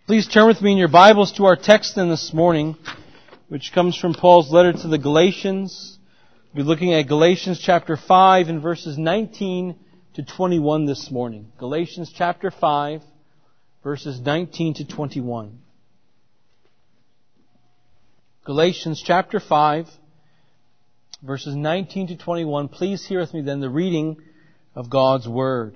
Please turn with me in your Bibles to our text this morning, which comes from Paul's letter to the Galatians. We'll be looking at Galatians chapter 5 and verses 19 to 21 this morning. Galatians chapter 5, verses 19 to 21. Galatians chapter 5, verses 19 to 21. Please hear with me then the reading of God's Word.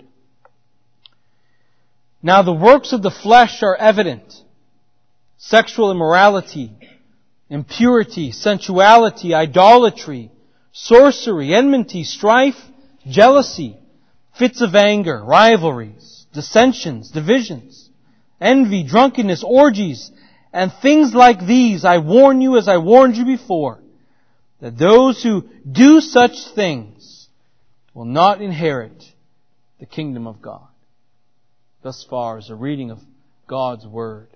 Now the works of the flesh are evident: sexual immorality, impurity, sensuality, idolatry, sorcery, enmity, strife, jealousy, fits of anger, rivalries, dissensions, divisions, envy, drunkenness, orgies, and things like these. I warn you, as I warned you before, that those who do such things will not inherit the kingdom of God. Thus far is a reading of God's Word.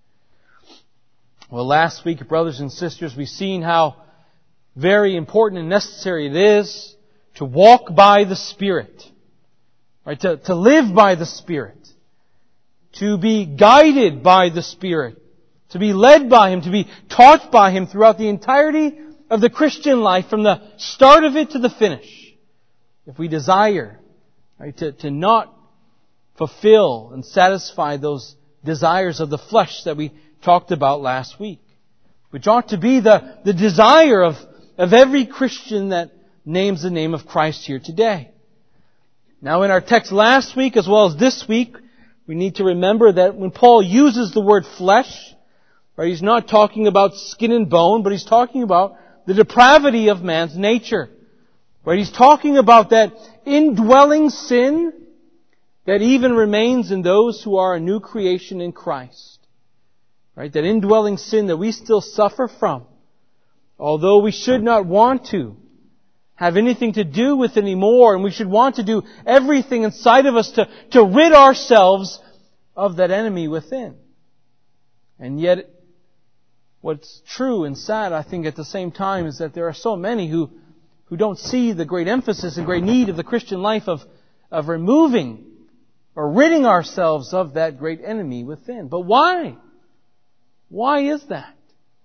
Well, last week, brothers and sisters, we've seen how very important and necessary it is to walk by the Spirit. Right? To live by the Spirit. To be guided by the Spirit. To be led by Him. To be taught by Him throughout the entirety of the Christian life, from the start of it to the finish. If we desire, right, to not fulfill and satisfy those desires of the flesh that we talked about last week, which ought to be the desire of every Christian that names the name of Christ here today. Now, in our text last week as well as this week, we need to remember that when Paul uses the word flesh, right, he's not talking about skin and bone, but he's talking about the depravity of man's nature. Right? He's talking about that indwelling sin that even remains in those who are a new creation in Christ. Right? That indwelling sin that we still suffer from, although we should not want to have anything to do with anymore, and we should want to do everything inside of us to rid ourselves of that enemy within. And yet, what's true and sad, I think, at the same time, is that there are so many who don't see the great emphasis and great need of the Christian life of removing or ridding ourselves of that great enemy within. But why? Why is that?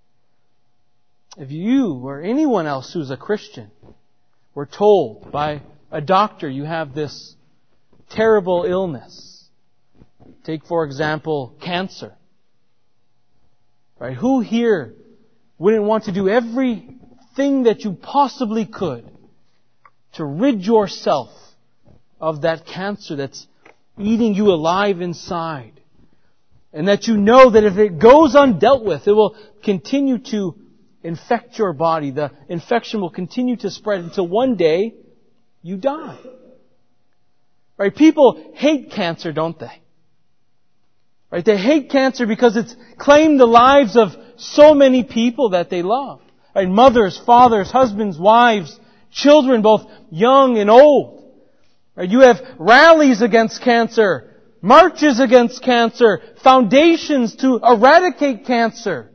If you or anyone else who's a Christian were told by a doctor you have this terrible illness, take for example cancer, right? Who here wouldn't want to do everything that you possibly could to rid yourself of that cancer that's eating you alive inside? And that you know that if it goes undealt with, it will continue to infect your body. The infection will continue to spread until one day you die. Right? People hate cancer, don't they? Right? They hate cancer because it's claimed the lives of so many people that they love. Right? Mothers, fathers, husbands, wives, children, both young and old. Right? You have rallies against cancer, marches against cancer, foundations to eradicate cancer.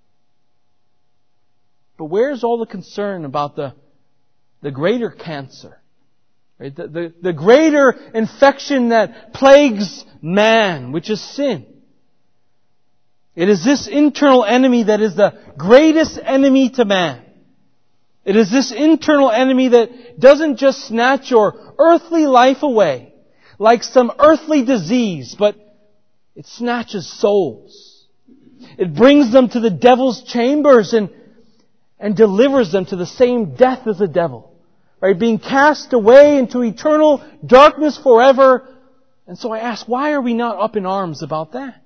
But where's all the concern about the greater cancer? Right? The greater infection that plagues man, which is sin. It is this internal enemy that is the greatest enemy to man. It is this internal enemy that doesn't just snatch your earthly life away like some earthly disease, but it snatches souls. It brings them to the devil's chambers and delivers them to the same death as the devil. Right? Being cast away into eternal darkness forever. And so I ask, why are we not up in arms about that?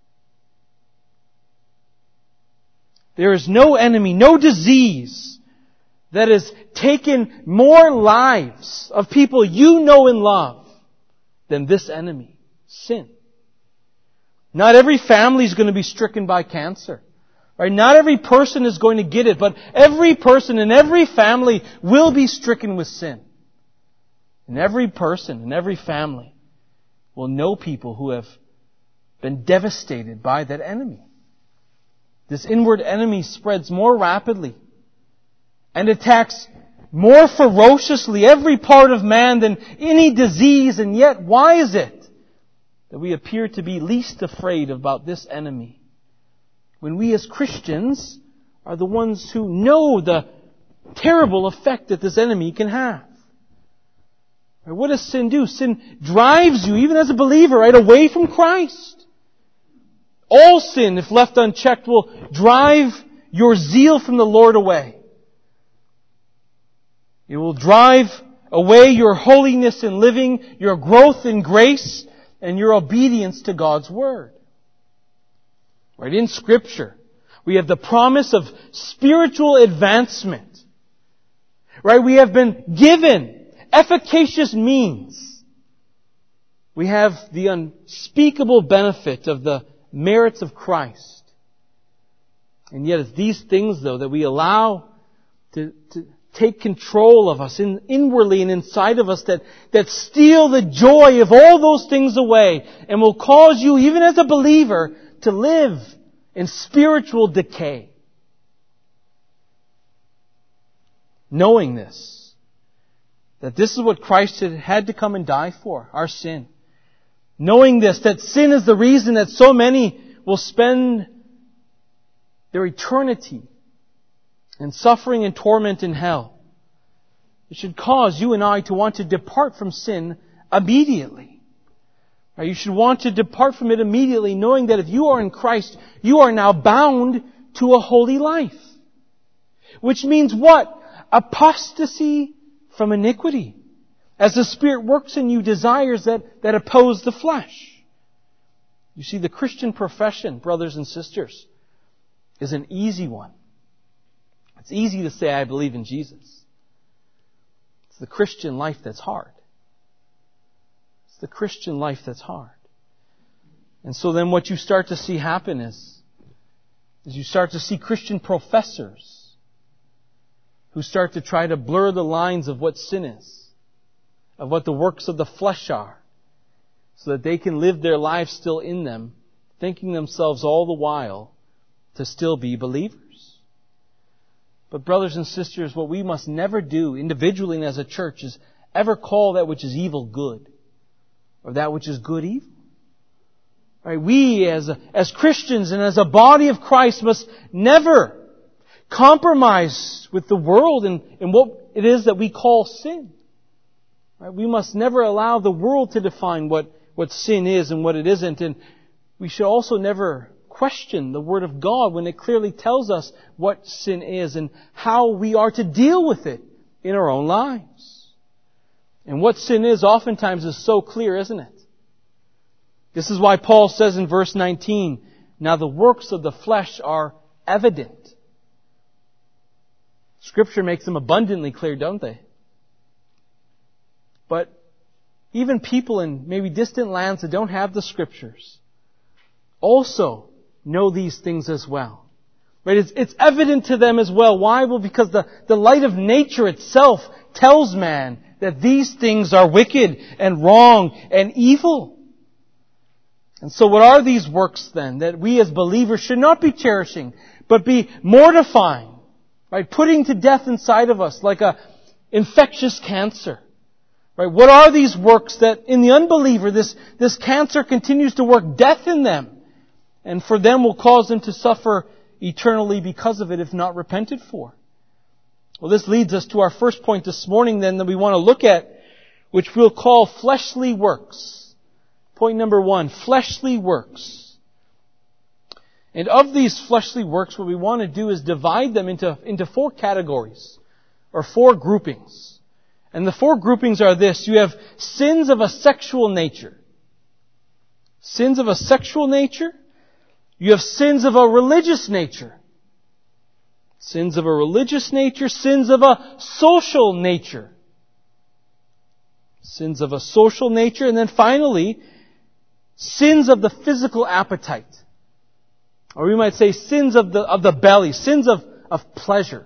There is no enemy, no disease that has taken more lives of people you know and love than this enemy, sin. Not every family is going to be stricken by cancer. Right? Not every person is going to get it, but every person in every family will be stricken with sin. And every person and every family will know people who have been devastated by that enemy. This inward enemy spreads more rapidly and attacks more ferociously every part of man than any disease. And yet, why is it that we appear to be least afraid about this enemy, when we as Christians are the ones who know the terrible effect that this enemy can have. What does sin do? Sin drives you, even as a believer, right away from Christ. All sin, if left unchecked, will drive your zeal from the Lord away. It will drive away your holiness in living, your growth in grace, and your obedience to God's Word. Right? In Scripture, we have the promise of spiritual advancement. Right? We have been given efficacious means. We have the unspeakable benefit of the merits of Christ. And yet it's these things, though, that we allow to take control of us inwardly and inside of us that steal the joy of all those things away and will cause you, even as a believer, to live in spiritual decay. Knowing this, that this is what Christ had to come and die for, our sin. Knowing this, that sin is the reason that so many will spend their eternity in suffering and torment in hell. It should cause you and I to want to depart from sin immediately. You should want to depart from it immediately, knowing that if you are in Christ, you are now bound to a holy life. Which means what? Apostasy from iniquity. As the Spirit works in you desires that oppose the flesh. You see, the Christian profession, brothers and sisters, is an easy one. It's easy to say, I believe in Jesus. It's the Christian life that's hard. It's the Christian life that's hard. And so then what you start to see happen is you start to see Christian professors who start to try to blur the lines of what sin is, of what the works of the flesh are, so that they can live their lives still in them, thinking themselves all the while to still be believers. But brothers and sisters, what we must never do individually and as a church is ever call that which is evil good, or that which is good evil. Right? We as Christians and as a body of Christ must never compromise with the world in what it is that we call sin. Right? We must never allow the world to define what sin is and what it isn't. And we should also never question the Word of God when it clearly tells us what sin is and how we are to deal with it in our own lives. And what sin is oftentimes is so clear, isn't it? This is why Paul says in verse 19, now the works of the flesh are evident. Scripture makes them abundantly clear, don't they? But even people in maybe distant lands that don't have the Scriptures also know these things as well. Right? It's evident to them as well. Why? Well, because the light of nature itself tells man that these things are wicked and wrong and evil. And so what are these works then that we as believers should not be cherishing, but be mortifying, right? Putting to death inside of us like a infectious cancer. Right? What are these works that in the unbeliever this cancer continues to work death in them, and for them will cause them to suffer eternally because of it if not repented for? Well, this leads us to our first point this morning then that we want to look at, which we'll call fleshly works. Point number 1, fleshly works. And of these fleshly works, what we want to do is divide them into 4 categories, or 4 groupings. And the 4 groupings are this. You have sins of a sexual nature. Sins of a sexual nature. You have sins of a religious nature. Sins of a religious nature. Sins of a social nature. Sins of a social nature. And then finally, sins of the physical appetite. Or we might say sins of the belly. Sins of pleasure.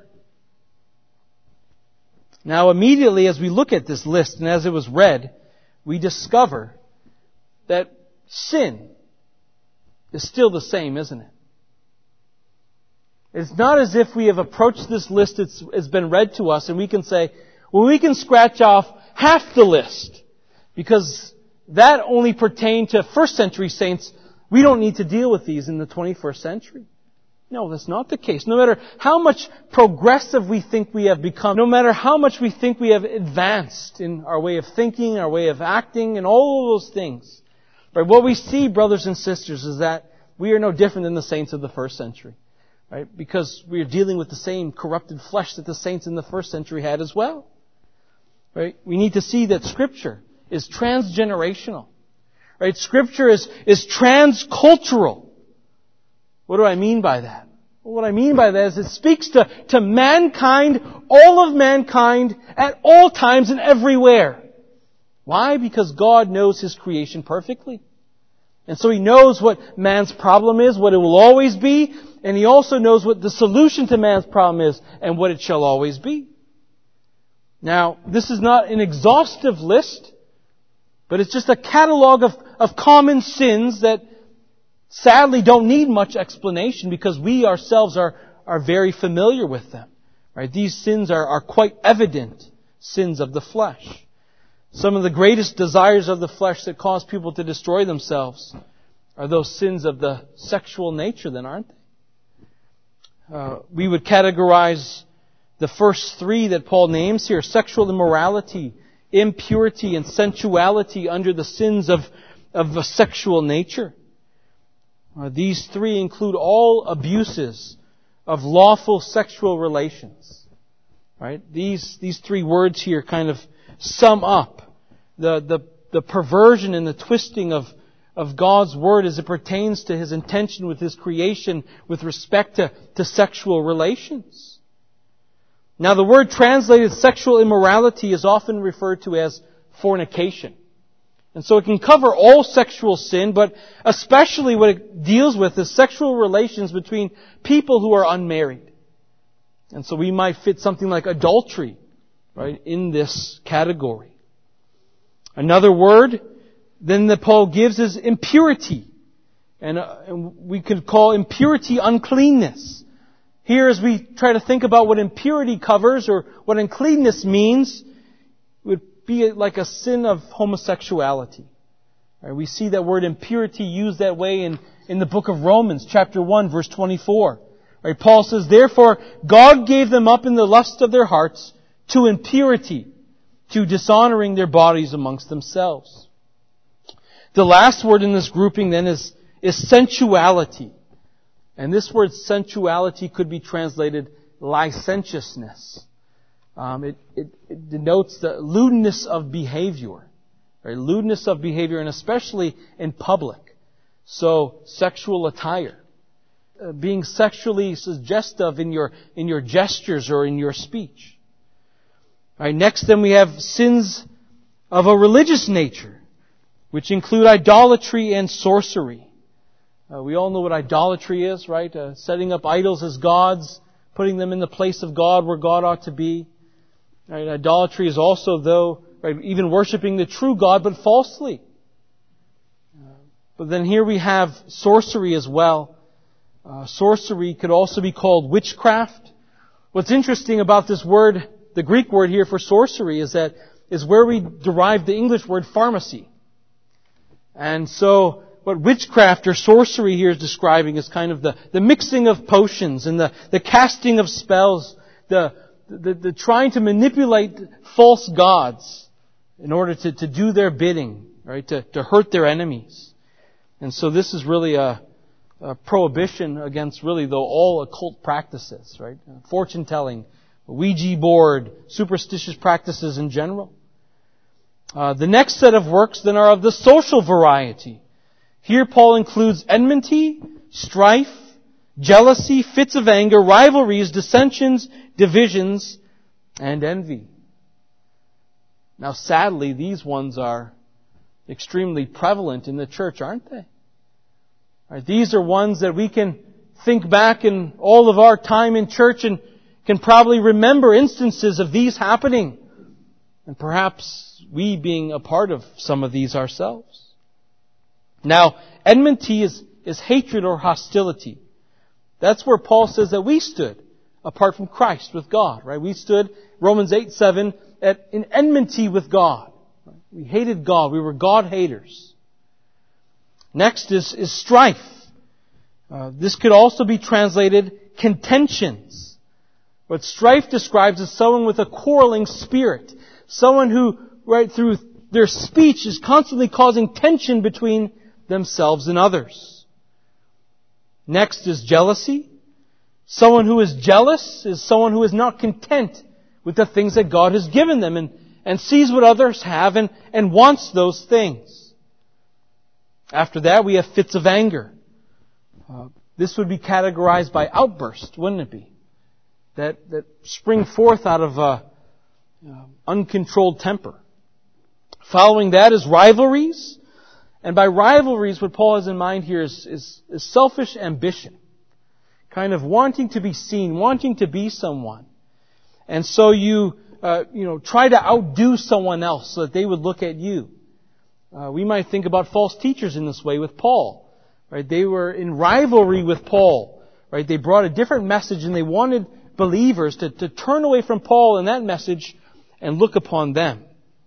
Now immediately as we look at this list and as it was read, we discover that sin is still the same, isn't it? It's not as if we have approached this list, it's been read to us, and we can say, well, we can scratch off half the list because that only pertained to first century saints, we don't need to deal with these in the 21st century. No, that's not the case. No matter how much progressive we think we have become, no matter how much we think we have advanced in our way of thinking, our way of acting, and all of those things, right? What we see, brothers and sisters, is that we are no different than the saints of the first century, right? Because we are dealing with the same corrupted flesh that the saints in the first century had as well, right? We need to see that Scripture is transgenerational, right? Scripture is transcultural. What do I mean by that? Well, what I mean by that is it speaks to mankind, all of mankind, at all times and everywhere. Why? Because God knows His creation perfectly. And so He knows what man's problem is, what it will always be, and He also knows what the solution to man's problem is, and what it shall always be. Now, this is not an exhaustive list, but it's just a catalog of common sins that sadly don't need much explanation because we ourselves are very familiar with them. Right? These sins are quite evident sins of the flesh. Some of the greatest desires of the flesh that cause people to destroy themselves are those sins of the sexual nature then, aren't they? We would categorize the first three that Paul names here: sexual immorality, impurity, and sensuality under the sins of a sexual nature. These three include all abuses of lawful sexual relations. Right? These three words here kind of sum up the perversion and the twisting of God's Word as it pertains to His intention with His creation with respect to sexual relations. Now, the word translated sexual immorality is often referred to as fornication. And so it can cover all sexual sin, but especially what it deals with is sexual relations between people who are unmarried. And so we might fit something like adultery, right, in this category. Another word then that Paul gives is impurity. And we could call impurity uncleanness. Here, as we try to think about what impurity covers or what uncleanness means, it would be like a sin of homosexuality. Right? We see that word impurity used that way in the book of Romans, chapter 1, verse 24. Right? Paul says, "Therefore God gave them up in the lust of their hearts to impurity, to dishonoring their bodies amongst themselves." The last word in this grouping then is sensuality. And this word sensuality could be translated licentiousness. It denotes the lewdness of behavior. Right? Lewdness of behavior, and especially in public. So, sexual attire. Being sexually suggestive in your gestures or in your speech. Right, next then we have sins of a religious nature, which include idolatry and sorcery. We all know what idolatry is, right? Setting up idols as gods, putting them in the place of God where God ought to be. Right? Idolatry is also, even worshiping the true God, but falsely. But then here we have sorcery as well. Sorcery could also be called witchcraft. What's interesting about this word, the Greek word here for sorcery, is where we derive the English word pharmacy. And so, what witchcraft or sorcery here is describing is kind of the mixing of potions and the casting of spells, the trying to manipulate false gods in order to do their bidding, right? To hurt their enemies. And so this is really a prohibition against really all occult practices, right? Fortune telling, Ouija board, superstitious practices in general. The next set of works then are of the social variety. Here Paul includes enmity, strife, jealousy, fits of anger, rivalries, dissensions, divisions, and envy. Now sadly, these ones are extremely prevalent in the church, aren't they? Right, these are ones that we can think back in all of our time in church and can probably remember instances of these happening. And perhaps we being a part of some of these ourselves. Now, enmity is hatred or hostility. That's where Paul says that we stood apart from Christ with God, right? We stood, Romans 8:7, in enmity with God. We hated God. We were God haters. Next is strife. This could also be translated contentions. What strife describes is someone with a quarreling spirit. Someone who, right through their speech, is constantly causing tension between themselves and others. Next is jealousy. Someone who is jealous is someone who is not content with the things that God has given them and sees what others have and wants those things. After that, we have fits of anger. This would be categorized by outburst, wouldn't it be? That spring forth out of uncontrolled temper. Following that is rivalries. And by rivalries, what Paul has in mind here is selfish ambition. Kind of wanting to be seen, wanting to be someone. And so you try to outdo someone else so that they would look at you. We might think about false teachers in this way with Paul. Right? They were in rivalry with Paul. Right? They brought a different message and they wanted believers to turn away from Paul and that message and look upon them.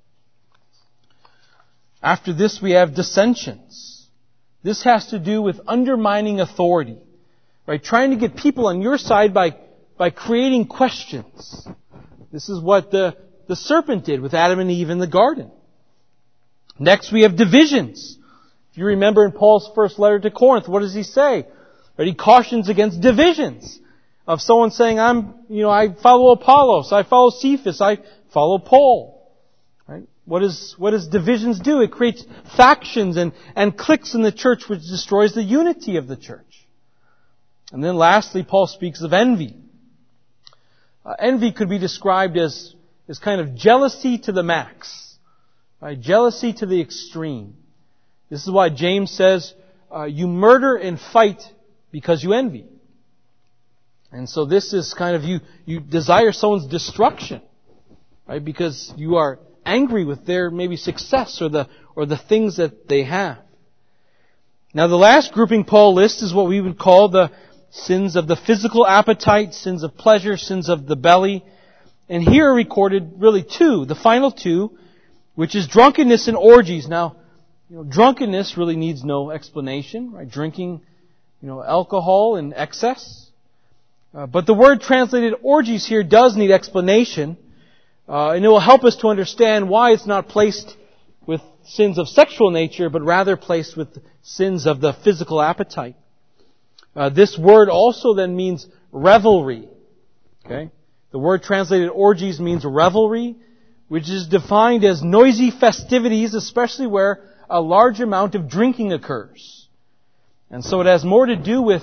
After this we have dissensions. This has to do with undermining authority. Right? Trying to get people on your side by creating questions. This is what the serpent did with Adam and Eve in the garden. Next we have divisions. If you remember in Paul's first letter to Corinth, what does he say? Right? He cautions against divisions. Of someone saying, I follow Apollos, I follow Cephas, I follow Paul. Right? What does divisions do? It creates factions and cliques in the church which destroys the unity of the church. And then lastly, Paul speaks of envy. Envy could be described as kind of jealousy to the max. Right? Jealousy to the extreme. This is why James says, you murder and fight because you envy. And so this is kind of you desire someone's destruction. Right? Because you are angry with their maybe success or the things that they have. Now the last grouping Paul lists is what we would call the sins of the physical appetite, sins of pleasure, sins of the belly. And here are recorded really two, the final two, which is drunkenness and orgies. Now, drunkenness really needs no explanation, right? Drinking, alcohol in excess. But the word translated orgies here does need explanation. And it will help us to understand why it's not placed with sins of sexual nature, but rather placed with sins of the physical appetite. This word also then means revelry. Okay? The word translated orgies means revelry, which is defined as noisy festivities, especially where a large amount of drinking occurs. And so it has more to do with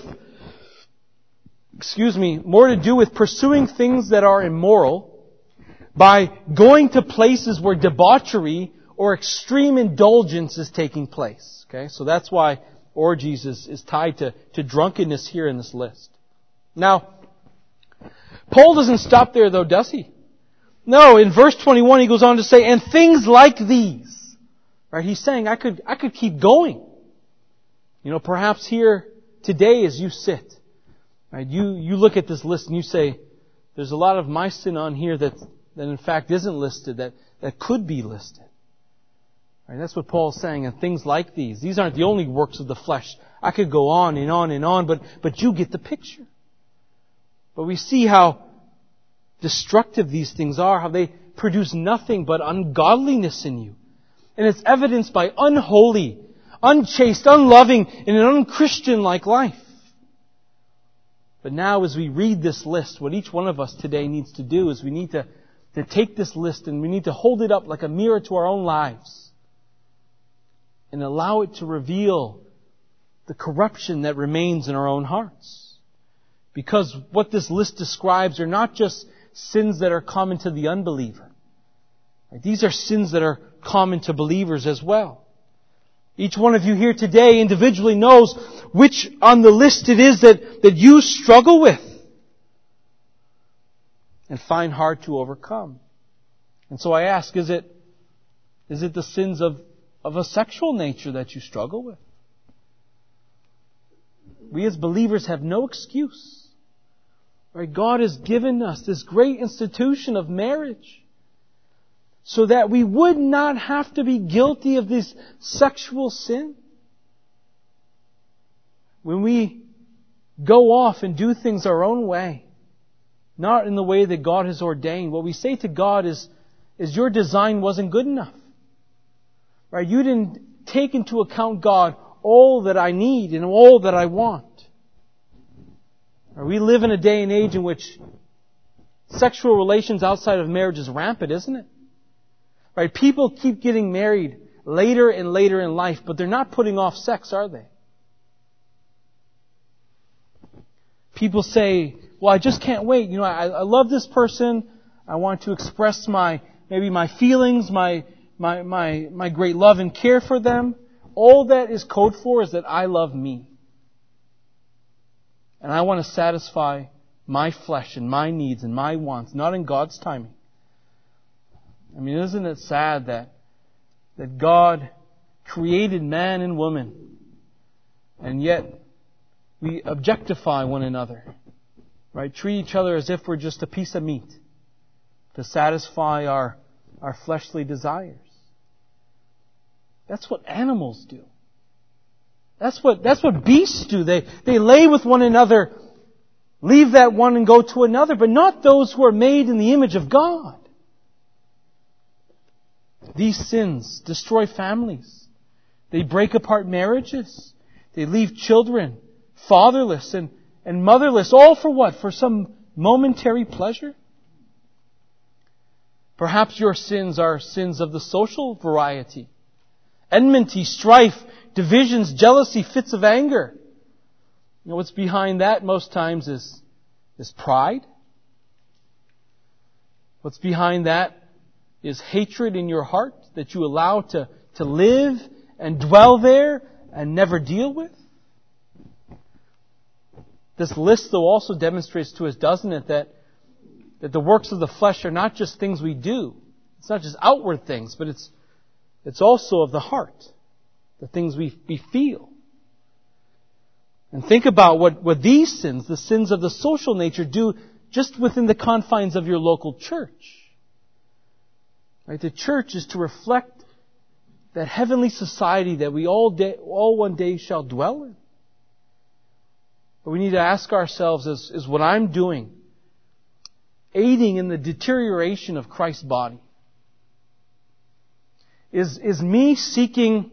pursuing things that are immoral by going to places where debauchery or extreme indulgence is taking place. Okay? So that's why orgies is tied to drunkenness here in this list. Now, Paul doesn't stop there though, does he? No, in verse 21 he goes on to say, and things like these. Right? He's saying I could keep going. Perhaps here today as you sit, right, you look at this list and you say, there's a lot of my sin on here that in fact isn't listed, that could be listed. Right, that's what Paul's saying, and things like these. These aren't the only works of the flesh. I could go on and on and on, but you get the picture. But we see how destructive these things are, how they produce nothing but ungodliness in you. And it's evidenced by unholy, unchaste, unloving, and an unchristian-like life. But now as we read this list, what each one of us today needs to do is we need to take this list and we need to hold it up like a mirror to our own lives. And allow it to reveal the corruption that remains in our own hearts. Because what this list describes are not just sins that are common to the unbeliever. These are sins that are common to believers as well. Each one of you here today individually knows which on the list it is that you struggle with and find hard to overcome. And so I ask, is it the sins of a sexual nature that you struggle with? We as believers have no excuse. Right? God has given us this great institution of marriage so that we would not have to be guilty of this sexual sin? When we go off and do things our own way, not in the way that God has ordained, what we say to God is your design wasn't good enough. Right? You didn't take into account, God, all that I need and all that I want. We live in a day and age in which sexual relations outside of marriage is rampant, isn't it? Right? People keep getting married later and later in life, but they're not putting off sex, are they? People say, well, I just can't wait. I love this person. I want to express my feelings, my great love and care for them. All that is code for is that I love me. And I want to satisfy my flesh and my needs and my wants, not in God's timing. I mean, isn't it sad that God created man and woman, and yet we objectify one another, right? Treat each other as if we're just a piece of meat to satisfy our fleshly desires. That's what animals do. That's what beasts do. They lay with one another, leave that one and go to another, but not those who are made in the image of God. These sins destroy families. They break apart marriages. They leave children fatherless and motherless. All for what? For some momentary pleasure? Perhaps your sins are sins of the social variety. Enmity, strife, divisions, jealousy, fits of anger. What's behind that most times is pride. What's behind that is hatred in your heart that you allow to live and dwell there and never deal with. This list, though, also demonstrates to us, doesn't it, that the works of the flesh are not just things we do. It's not just outward things, but it's also of the heart, the things we feel. And think about what these sins, the sins of the social nature, do just within the confines of your local church. Right? The church is to reflect that heavenly society that we all one day shall dwell in. But we need to ask ourselves, is what I'm doing aiding in the deterioration of Christ's body? Is me seeking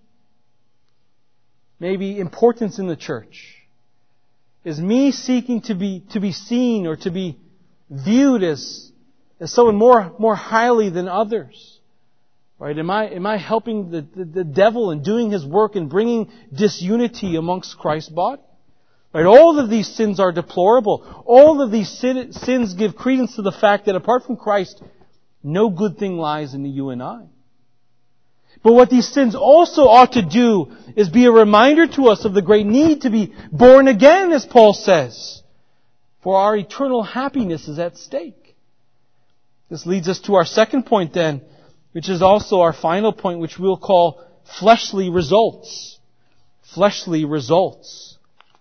maybe importance in the church? Is me seeking to be seen or to be viewed as someone more highly than others? Right? Am I helping the devil in doing his work and bringing disunity amongst Christ's body? Right? All of these sins are deplorable. All of these sins give credence to the fact that apart from Christ, no good thing lies in you and I. But what these sins also ought to do is be a reminder to us of the great need to be born again, as Paul says. For our eternal happiness is at stake. This leads us to our second point then, which is also our final point, which we'll call fleshly results. Fleshly results.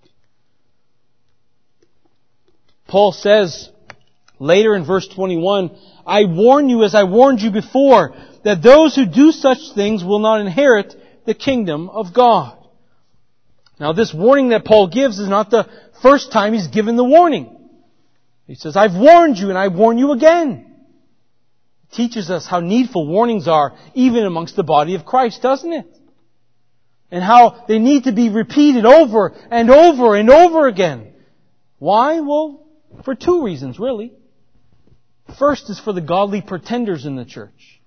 Paul says later in verse 21, I warn you as I warned you before, that those who do such things will not inherit the kingdom of God. Now this warning that Paul gives is not the first time he's given the warning. He says, I've warned you and I warn you again. It teaches us how needful warnings are even amongst the body of Christ, doesn't it? And how they need to be repeated over and over and over again. Why? Well, for two reasons, really. First is for the godly pretenders in the church.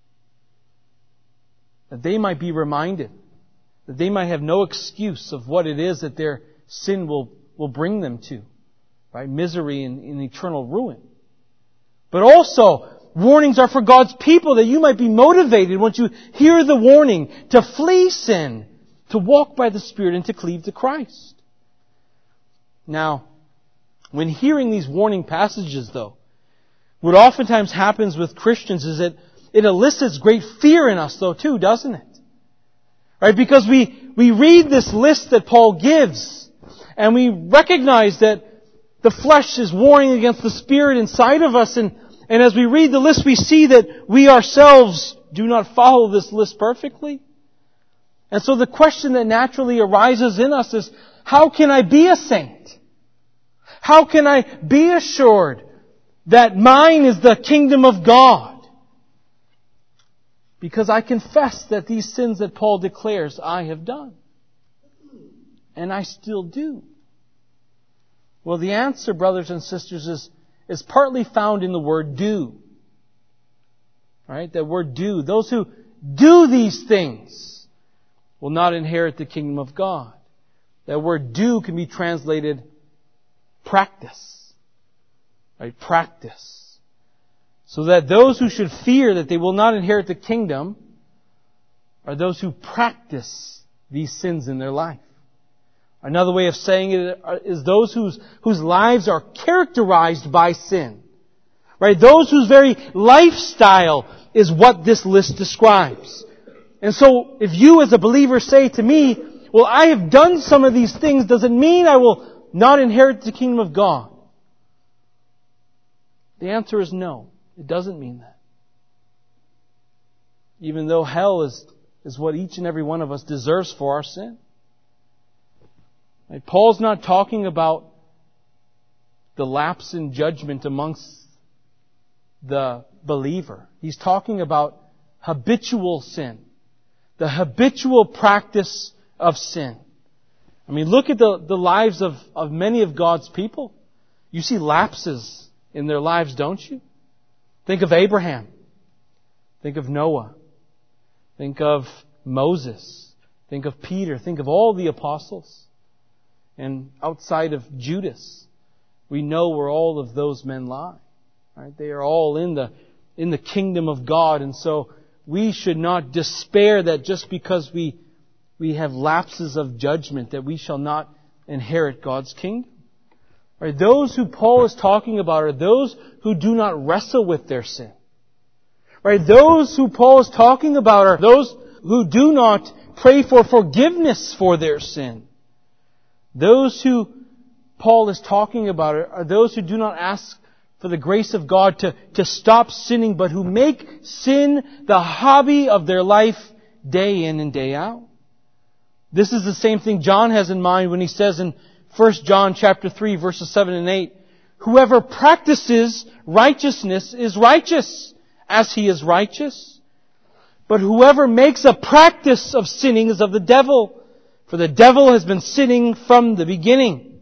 That they might be reminded, that they might have no excuse of what it is that their sin will bring them to. Right? Misery and eternal ruin. But also, warnings are for God's people that you might be motivated once you hear the warning to flee sin, to walk by the Spirit and to cleave to Christ. Now, when hearing these warning passages though, what oftentimes happens with Christians is that it elicits great fear in us though too, doesn't it? Right? Because we read this list that Paul gives and we recognize that the flesh is warring against the Spirit inside of us and And as we read the list, we see that we ourselves do not follow this list perfectly. And so the question that naturally arises in us is, how can I be a saint? How can I be assured that mine is the kingdom of God? Because I confess that these sins that Paul declares I have done. And I still do. Well, the answer, brothers and sisters, is partly found in the word do. Right? That word do. Those who do these things will not inherit the kingdom of God. That word do can be translated practice. Right? Practice. So that those who should fear that they will not inherit the kingdom are those who practice these sins in their life. Another way of saying it is those whose lives are characterized by sin. Right? Those whose very lifestyle is what this list describes. And so, if you as a believer say to me, well, I have done some of these things, does it mean I will not inherit the kingdom of God? The answer is no. It doesn't mean that. Even though hell is what each and every one of us deserves for our sin. Right? Paul's not talking about the lapse in judgment amongst the believer. He's talking about habitual sin. The habitual practice of sin. I mean, look at the lives of many of God's people. You see lapses in their lives, don't you? Think of Abraham. Think of Noah. Think of Moses. Think of Peter. Think of all the apostles. And outside of Judas, we know where all of those men lie. Right? They are all in the kingdom of God. And so we should not despair that just because we have lapses of judgment that we shall not inherit God's kingdom. Right? Those who Paul is talking about are those who do not wrestle with their sin. Right? Those who Paul is talking about are those who do not pray for forgiveness for their sin. Those who Paul is talking about are those who do not ask for the grace of God to stop sinning, but who make sin the hobby of their life day in and day out. This is the same thing John has in mind when he says in 1 John chapter 3, verses 7 and 8, whoever practices righteousness is righteous, as he is righteous. But whoever makes a practice of sinning is of the devil, for the devil has been sinning from the beginning.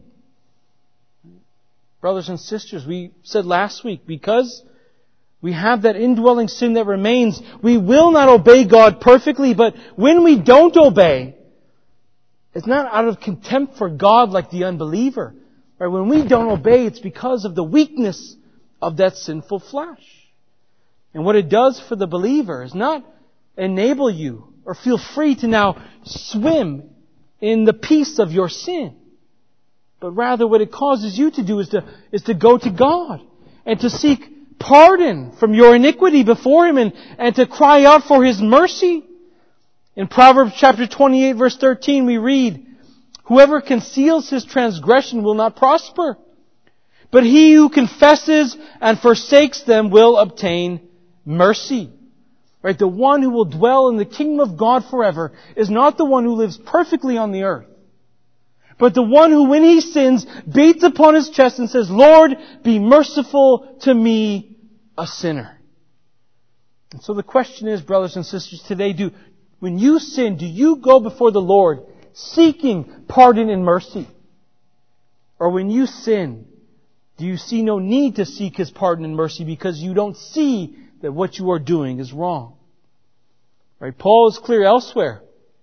Brothers and sisters, we said last week, because we have that indwelling sin that remains, we will not obey God perfectly, but when we don't obey, it's not out of contempt for God like the unbeliever. Right? When we don't obey, it's because of the weakness of that sinful flesh. And what it does for the believer is not enable you or feel free to now swim in the peace of your sin. But rather what it causes you to do is to go to God and to seek pardon from your iniquity before Him and to cry out for His mercy. In Proverbs chapter 28 verse 13 we read, whoever conceals his transgression will not prosper, but he who confesses and forsakes them will obtain mercy. Right? The one who will dwell in the kingdom of God forever is not the one who lives perfectly on the earth, but the one who, when he sins, beats upon his chest and says, Lord, be merciful to me, a sinner. And so the question is, brothers and sisters, today, when you sin, do you go before the Lord seeking pardon and mercy? Or when you sin, do you see no need to seek His pardon and mercy because you don't see that what you are doing is wrong? Right? Paul is clear elsewhere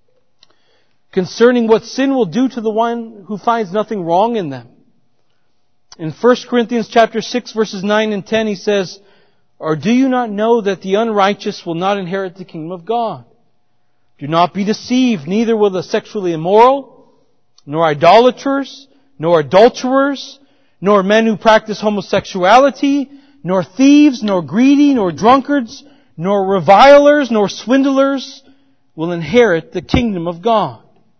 concerning what sin will do to the one who finds nothing wrong in them. In 1 Corinthians chapter 6 verses 9 and 10 he says, or do you not know that the unrighteous will not inherit the kingdom of God? Do not be deceived, neither will the sexually immoral, nor idolaters, nor adulterers, nor men who practice homosexuality, nor thieves, nor greedy, nor drunkards, nor revilers, nor swindlers will inherit the kingdom of God.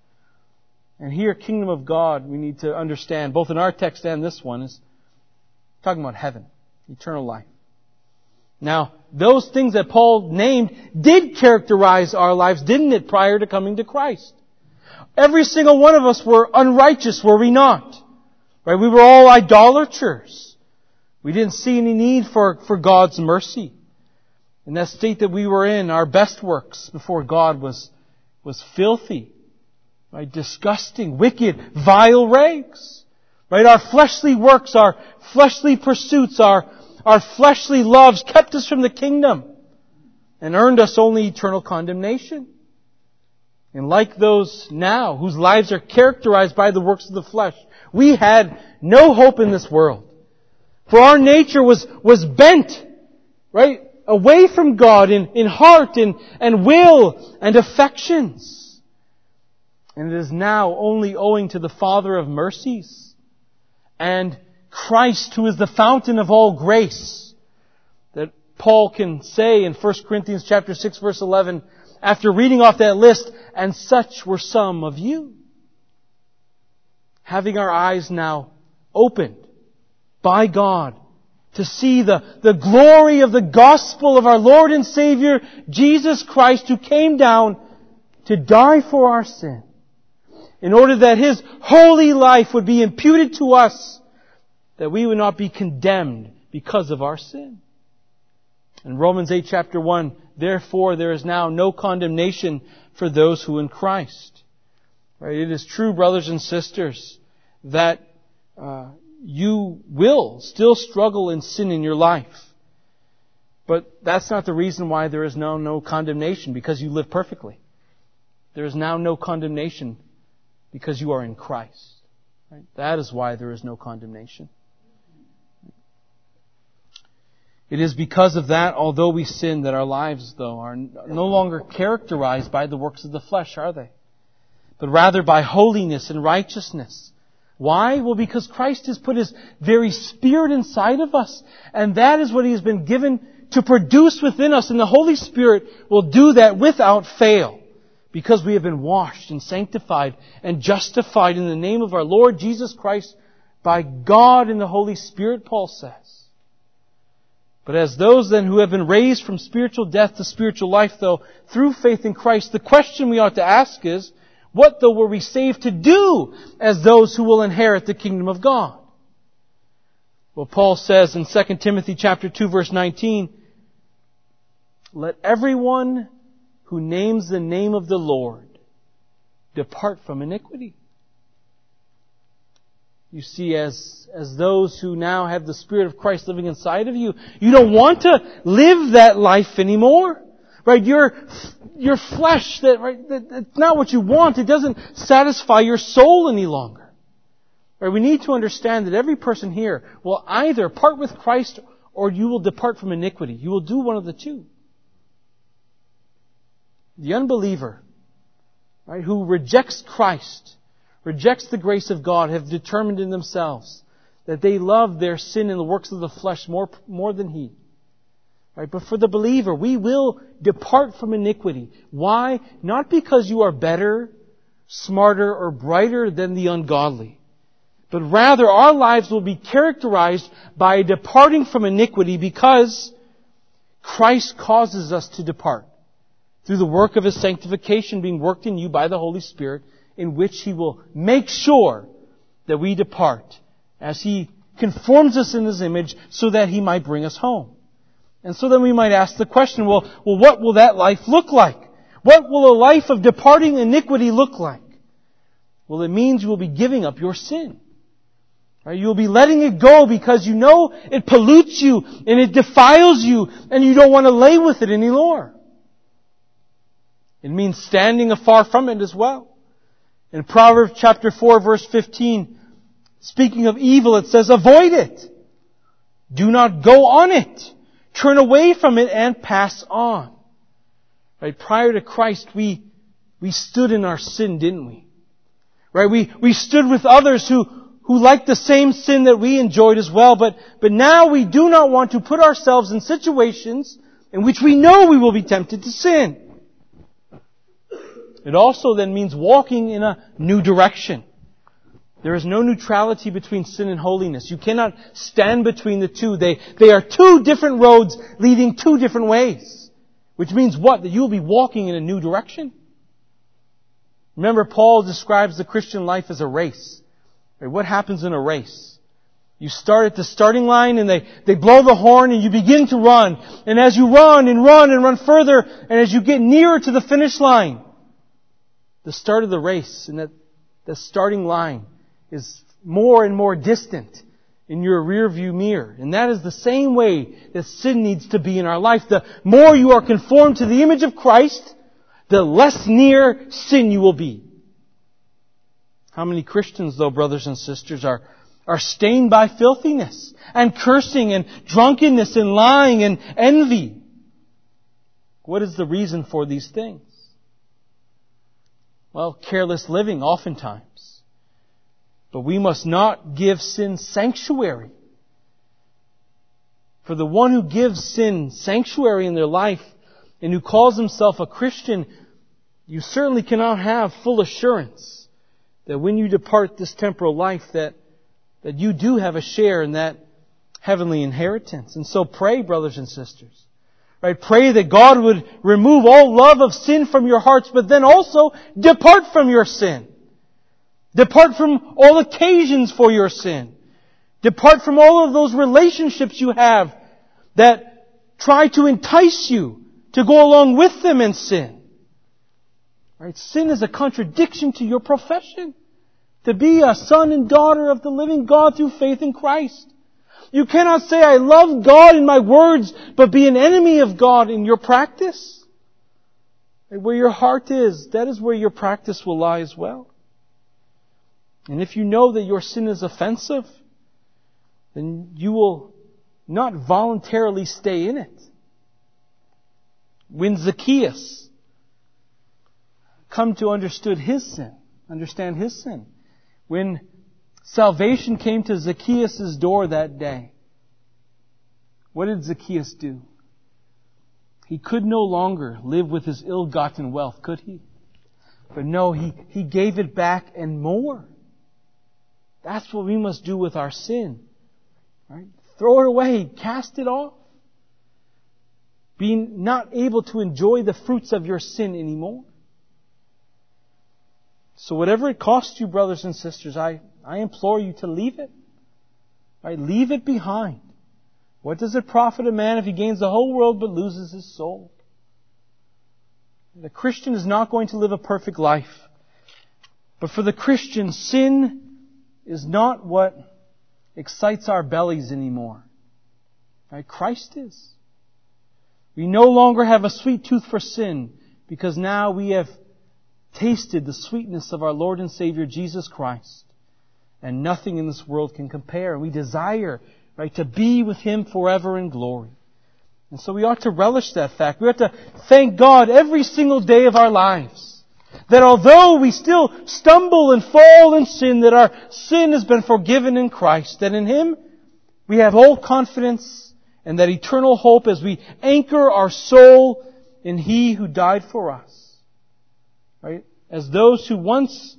And here, kingdom of God, we need to understand, both in our text and this one, is talking about heaven, eternal life. Now, those things that Paul named did characterize our lives, didn't it, prior to coming to Christ? Every single one of us were unrighteous, were we not? Right? We were all idolaters. We didn't see any need for God's mercy. In that state that we were in, our best works before God was filthy, right? Disgusting, wicked, vile rags. Right? Our fleshly works, our fleshly pursuits, our fleshly loves kept us from the kingdom and earned us only eternal condemnation. And like those now whose lives are characterized by the works of the flesh, we had no hope in this world. For our nature was bent, right, away from God in heart and will and affections. And it is now only owing to the Father of mercies and Christ, who is the fountain of all grace, that Paul can say in 1 Corinthians chapter 6 verse 11, after reading off that list, and such were some of you. Having our eyes now opened by God to see the glory of the gospel of our Lord and Savior, Jesus Christ, who came down to die for our sin, in order that His holy life would be imputed to us, that we would not be condemned because of our sin. In Romans 8 chapter 1, therefore there is now no condemnation for those who are in Christ. Right? It is true, brothers and sisters, that you will still struggle in sin in your life. But that's not the reason why there is now no condemnation, because you live perfectly. There is now no condemnation because you are in Christ. Right? That is why there is no condemnation. It is because of that, although we sin, that our lives, though, are no longer characterized by the works of the flesh, are they? But rather by holiness and righteousness. Why? Well, because Christ has put His very Spirit inside of us. And that is what He has been given to produce within us. And the Holy Spirit will do that without fail. Because we have been washed and sanctified and justified in the name of our Lord Jesus Christ by God and the Holy Spirit, Paul says. But as those then who have been raised from spiritual death to spiritual life, though, through faith in Christ, the question we ought to ask is, what though were we saved to do as those who will inherit the kingdom of God? Well, Paul says in 2 Timothy chapter 2 verse 19, let everyone who names the name of the Lord depart from iniquity. You see, as those who now have the Spirit of Christ living inside of you, you don't want to live that life anymore. Right? Your flesh, that's not what you want. It doesn't satisfy your soul any longer. Right? We need to understand that every person here will either part with Christ or you will depart from iniquity. You will do one of the two. The unbeliever, right, who rejects Christ, rejects the grace of God, have determined in themselves that they love their sin and the works of the flesh more than He. Right? But for the believer, we will depart from iniquity. Why? Not because you are better, smarter, or brighter than the ungodly. But rather, our lives will be characterized by departing from iniquity because Christ causes us to depart through the work of His sanctification being worked in you by the Holy Spirit, in which He will make sure that we depart as He conforms us in His image so that He might bring us home. And so then we might ask the question, well, what will that life look like? What will a life of departing iniquity look like? Well, it means you will be giving up your sin. Right? You will be letting it go because you know it pollutes you and it defiles you and you don't want to lay with it anymore. It means standing afar from it as well. In Proverbs chapter 4 verse 15, speaking of evil, it says, avoid it. Do not go on it. Turn away from it and pass on. Right? Prior to Christ, we stood in our sin, didn't we? Right? We stood with others who liked the same sin that we enjoyed as well, but now we do not want to put ourselves in situations in which we know we will be tempted to sin. It also then means walking in a new direction. There is no neutrality between sin and holiness. You cannot stand between the two. They are two different roads leading two different ways. Which means what? That you will be walking in a new direction. Remember, Paul describes the Christian life as a race. What happens in a race? You start at the starting line and they blow the horn and you begin to run. And as you run and run further, and as you get nearer to the finish line, the start of the race and the starting line is more and more distant in your rear view mirror. And that is the same way that sin needs to be in our life. The more you are conformed to the image of Christ, the less near sin you will be. How many Christians, though, brothers and sisters, are stained by filthiness and cursing and drunkenness and lying and envy? What is the reason for these things? Well, careless living oftentimes. But we must not give sin sanctuary. For the one who gives sin sanctuary in their life and who calls himself a Christian, you certainly cannot have full assurance that when you depart this temporal life that you do have a share in that heavenly inheritance. And so pray, brothers and sisters. Right? Pray that God would remove all love of sin from your hearts, but then also depart from your sin. Depart from all occasions for your sin. Depart from all of those relationships you have that try to entice you to go along with them in sin. Right? Sin is a contradiction to your profession. To be a son and daughter of the living God through faith in Christ. You cannot say, I love God in my words, but be an enemy of God in your practice. Where your heart is, that is where your practice will lie as well. And if you know that your sin is offensive, then you will not voluntarily stay in it. When Zacchaeus come to understand his sin, when salvation came to Zacchaeus' door that day, what did Zacchaeus do? He could no longer live with his ill-gotten wealth, could he? But no, he gave it back and more. That's what we must do with our sin. Right? Throw it away. Cast it off. Being not able to enjoy the fruits of your sin anymore. So whatever it costs you, brothers and sisters, I implore you to leave it. Right? Leave it behind. What does it profit a man if he gains the whole world but loses his soul? The Christian is not going to live a perfect life. But for the Christian, sin is not what excites our bellies anymore. Right? Christ is. We no longer have a sweet tooth for sin because now we have tasted the sweetness of our Lord and Savior Jesus Christ. And nothing in this world can compare. We desire, right, to be with Him forever in glory. And so we ought to relish that fact. We ought to thank God every single day of our lives. That although we still stumble and fall in sin, that our sin has been forgiven in Christ. That in Him we have all confidence and that eternal hope as we anchor our soul in He who died for us. Right? As those who once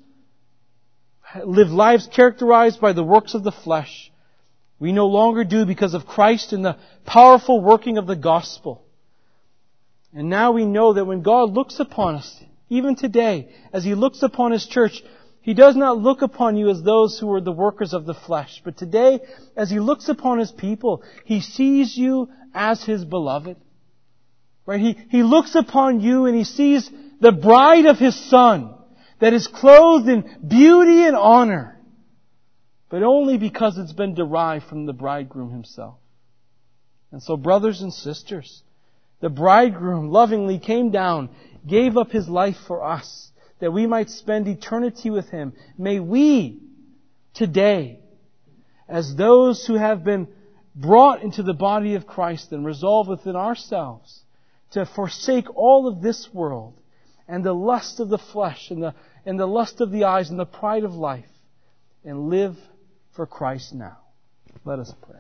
lived lives characterized by the works of the flesh, we no longer do because of Christ and the powerful working of the gospel. And now we know that when God looks upon us, even today, as He looks upon His church, He does not look upon you as those who are the workers of the flesh. But today, as He looks upon His people, He sees you as His beloved. Right? He looks upon you and He sees the bride of His Son that is clothed in beauty and honor, but only because it's been derived from the bridegroom Himself. And so, brothers and sisters, the bridegroom lovingly came down, gave up His life for us, that we might spend eternity with Him. May we, today, as those who have been brought into the body of Christ and resolve within ourselves to forsake all of this world and the lust of the flesh and the lust of the eyes and the pride of life and live for Christ now. Let us pray.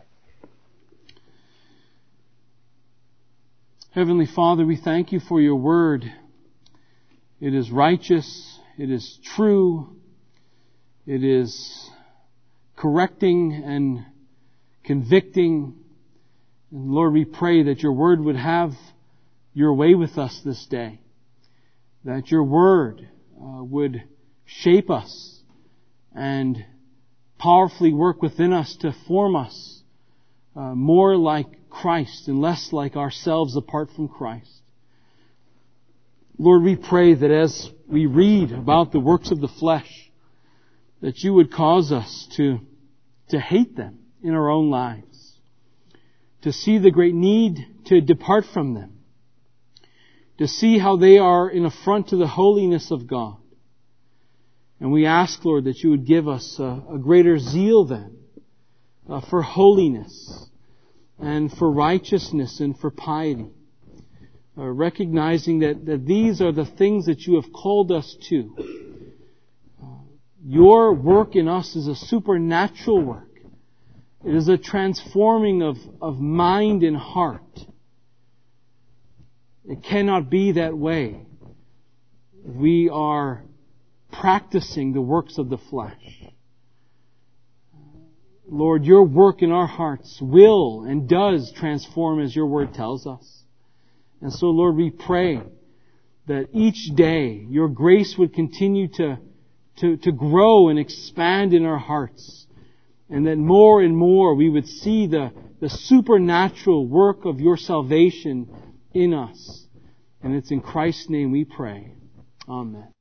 Heavenly Father, we thank You for Your Word. It is righteous. It is true. It is correcting and convicting. And Lord, we pray that your Word would have your way with us this day. That your Word would shape us and powerfully work within us to form us more like Christ and less like ourselves apart from Christ. Lord, we pray that as we read about the works of the flesh, that you would cause us to hate them in our own lives, to see the great need to depart from them, to see how they are an affront to the holiness of God. And we ask, Lord, that you would give us a greater zeal then for holiness and for righteousness and for piety, recognizing that these are the things that you have called us to. Your work in us is a supernatural work. It is a transforming of mind and heart. It cannot be that way. We are practicing the works of the flesh. Lord, your work in our hearts will and does transform as your word tells us. And so, Lord, we pray that each day your grace would continue to grow and expand in our hearts, and that more and more we would see the supernatural work of your salvation in us. And it's in Christ's name we pray. Amen.